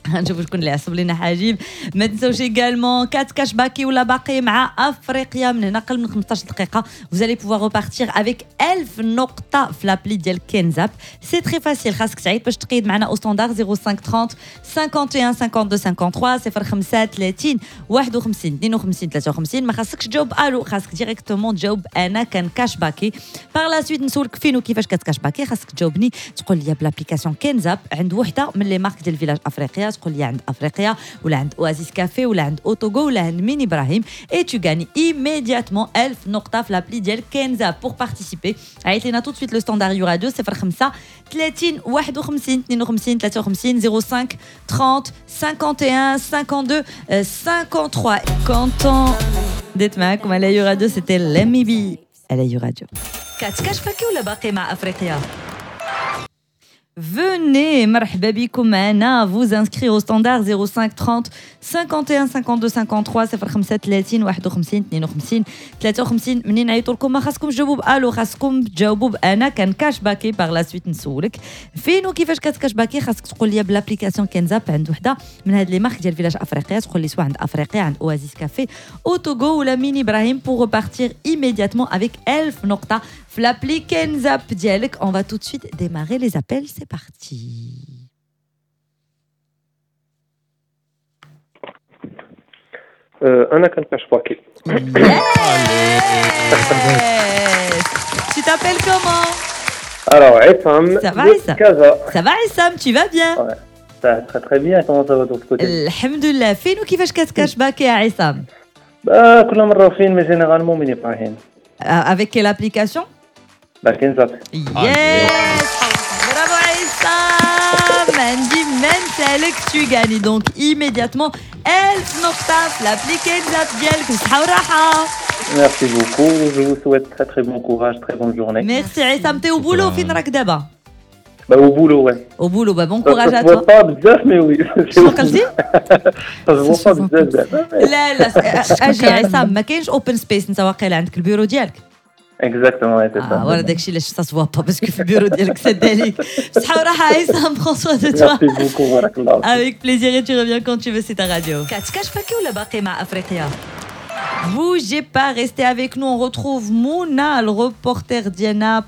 نشوفوا شكون اللي عصب لنا حاجب. ما تنساوش également 4 كاش باكي ولا باقي مع افريقيا من هنا قل من 15 دقيقه. Vous allez pouvoir repartir avec 1000 نقطه في لابلي ديال كنزاب. سي تري فاسيل. خاصك تعيط باش تقيد معنا او ستاندار 0530 51 52 53 05 30 51 52 53. ما خاصكش تجاوب الو، خاصك ديريكتومون تجاوب انا كان كاش باكي. باغ لا سويت نسولك فين وكيفاش كاش باكي، خاصك تجاوبني تقول لي بلابليكاسيون كنزاب عند وحده من لي مارك ديال فيلاج افريقيا، تقول لي عند افريقيا ولا عند اوازيس كافي ولا عند اوتوغو ولا عند ميني ابراهيم et tu gagnes immédiatement 1000 نقطه في لابلي ديال كنزاب. pour participer عيط لنا tout de suite le standard يو راديو 05 30 51 52 53 05 30 51 52 53. كونتون ديت معاكم على يو راديو، سيتي لميبي على يو راديو. كاش باكي ولا باقي مع افريقيا؟ Venez, مرحبا بكم معنا. Vous inscrire au standard 05 30 51 52 53 05 30 51 52 53. منين نعيطوا لكم ما خاصكم تجاوبوا بالو، خاصكم تجاوبوا بانا كان كاش باكي. باغ لا سويت نسولك فين وكيفاش كاش باكي، خاصك تقول لي بلابليكاسيون كنزاب عند وحده من هاد لي مارك ديال فيلاج افريقيا، تقول لي سواء عند افريقيا عند اوازيس كافي اوتوغو ولا ميني ابراهيم pour repartir immédiatement avec 1000 نقطه في لابلي كنزاب ديالك. On va tout de suite démarrer les appels. C'est parti. أنا كان كاش باكي. Tu t'appelles comment? Alors, Issam. Ça va, Issam? Ça va, Issam? Tu vas bien? Ouais. Ça va très très bien. Comment ça va de votre côté? Alhamdoulilah. فين وكيفاش كاش باكي يا عصام؟ كل مرة فين mais généralement من إبراهيم. Avec quelle application? كنزاب. Yes! Bravo Aïssam! Andy, même celle que tu gagnes donc immédiatement 1000 نقطة في l'appli كنزاب ديالك. بصحة وراحة. Merci beaucoup. Je vous souhaite très très bon courage, très bonne journée. Merci Aïssam. T'es au boulot, فين راك دابا؟ Au boulot, ouais. Au boulot, bon courage à toi. Ça se voit pas بزاف mais oui. شنو قلتي؟ Ça se voit pas بزاف. لا اجي عصام ما كاينش اوبن سبيس. انت واقيلا عندك البيرو ديالك. Exactement, c'est ça. Voilà, داكشي علاش ça se voit pas parce que في البيرو ديالك سد عليك. بصحة وراحة عصام. prends soin de toi. Merci beaucoup, بارك الله. Avec plaisir et tu reviens quand tu veux, c'est ta radio. كاش باكي ولا باقي مع افريقيا؟ Bougez pas, restez avec nous. On retrouve Mouna, le reporter Diana,